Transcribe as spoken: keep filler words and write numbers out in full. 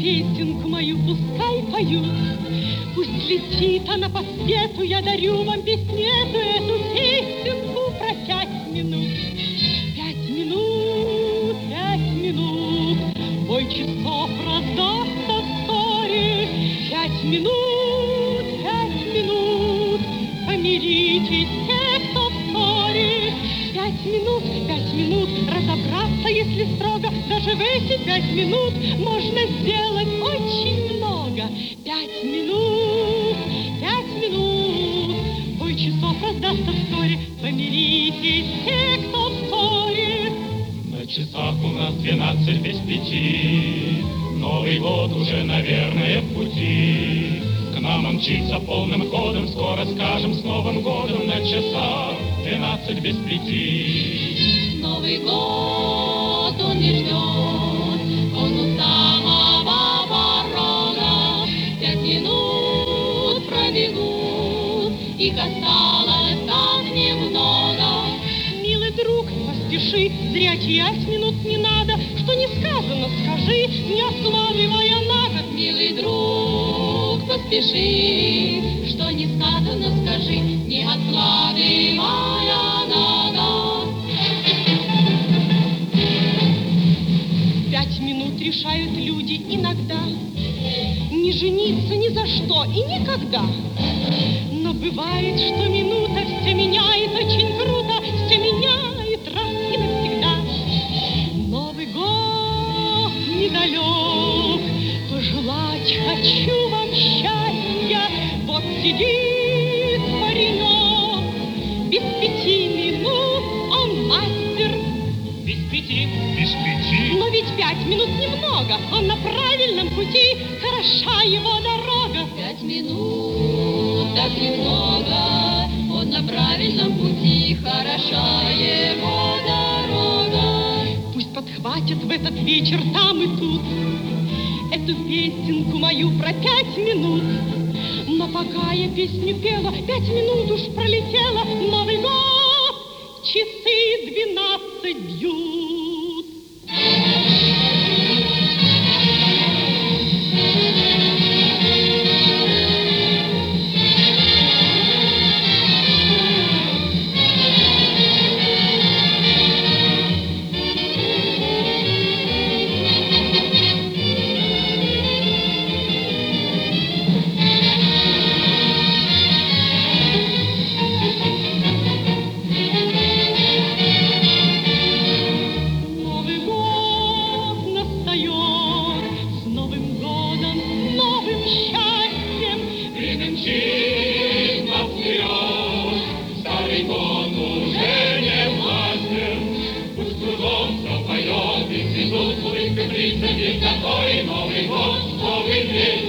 песенку мою пускай поют. Пусть летит она по свету, я дарю вам песню эту, эту песенку про пять минут. Пять минут, пять минут, бой часов раздастся вскоре. Пять минут, пять минут, помиритесь все, кто в ссоре. Пять минут, пять минут, разобраться, если строго, даже в эти пять минут можно сделать очень много. Пять минут, пять минут, бой часов раздастся вскоре, помиритесь все, кто в ссоре. На часах у нас двенадцать без пяти, Новый год уже, наверное, в пути. К нам он мчится полным ходом, скоро скажем с Новым годом. На часах двенадцать без пяти. Новый год он не ждет, он у самого порога. Пять минут пробегут, их осталось так немного. Милый друг, поспеши, зря пять минут не надо. Что не сказано, скажи, не откладывая на год. Милый друг, поспеши, что не сказано, скажи, не откладывая на год. Пять минут решают люди иногда не жениться ни за что и никогда. Но бывает, что минута все меняет очень круто, все меняет раз и навсегда. Новый год недалек, пожелать хочу вам счастья. Вот сидит паренек, без пяти минут он мастер. Без пяти, без пяти. Но ведь пять минут немного, он на правильном пути, хороша его дорога. Пять минут, так немного, он на правильном пути, хороша его дорога. Пусть подхватят в этот вечер там и тут эту песенку мою про пять минут. Но пока я песню пела, пять минут уж пролетело. Новый год, часы двенадцать бьют. Новый год, Новый день.